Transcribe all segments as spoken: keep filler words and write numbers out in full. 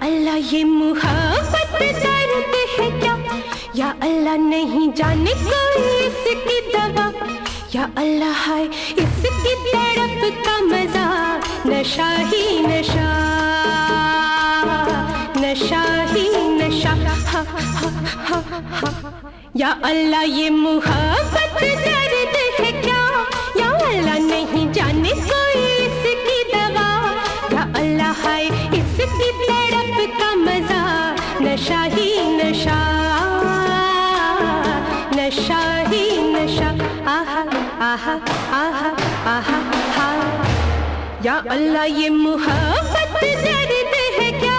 अल्लाह ये मुहब्बत दर्द है क्या, या अल्लाह नहीं जाने कोई इसकी दवा, या अल्लाह है इसकी तड़प का मजा, नशा ही नशा, नशा ही नशा, हा हा हा हा। या अल्लाह ये मुहब्बत दर्द है क्या, या अल्लाह नहीं जाने कोई इसकी दवा, या अल्लाह है इसकी तड़प का मजा, नशा ही नशा, नशा ही नशा, आहा आहा आहा आहा हा। या अल्लाह ये मुहब्बत दर्द है क्या।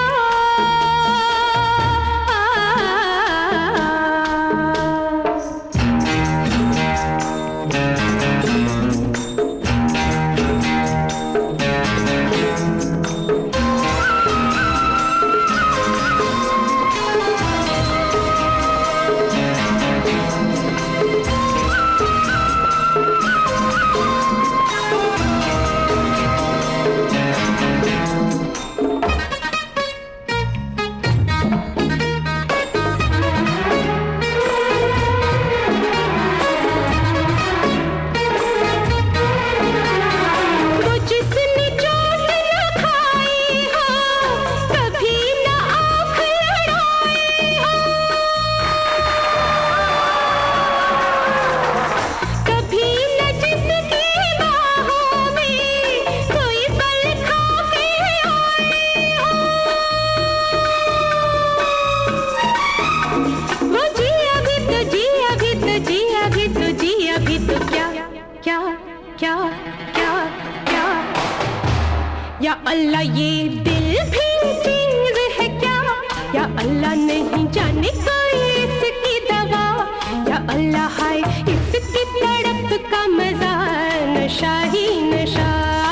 क्या क्या क्या, या अल्लाह ये दिल भी चीज है क्या, या अल्लाह नहीं जाने कोई इसकी दवा, या अल्लाह है इसकी तड़प का मजा, नशा ही नशा,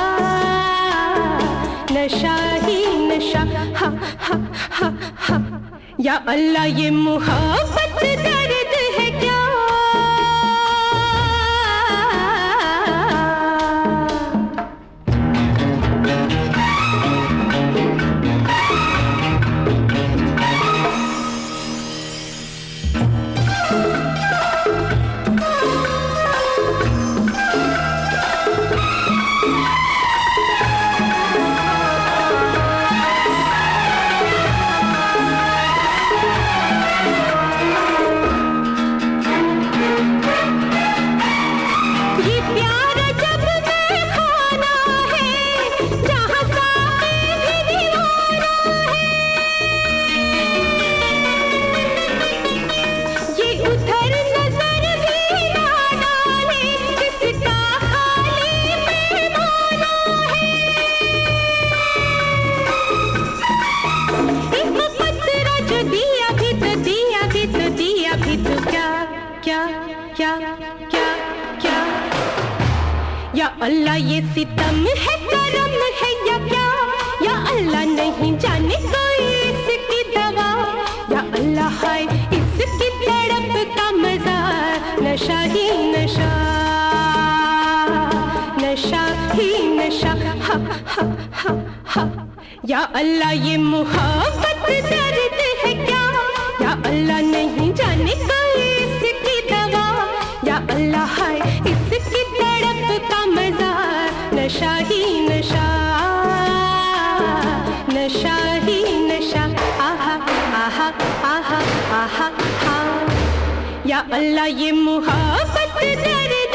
नशा ही नशा, हा हा हा हा। या अल्लाह ये मोहब्बत दर्द है क्या। क्या क्या क्या क्या, या अल्लाह ये सितम है करम है या क्या, या अल्लाह नहीं जाने कोई इसकी दवा, या अल्लाह है इसकी तड़प का मजा, नशा ही नशा, नशा ही नशा, हा हा हा हा। या अल्लाह ये मोहब्बत दर्द है क्या, या अल्लाह नहीं जाने कोई इसकी दवा, या अल्लाह है इसकी तड़प का मजा, नशा ही नशा, नशा ही नशा, आहा आहा आहा आहा हा। या अल्लाह ये मोहब्बत दर्द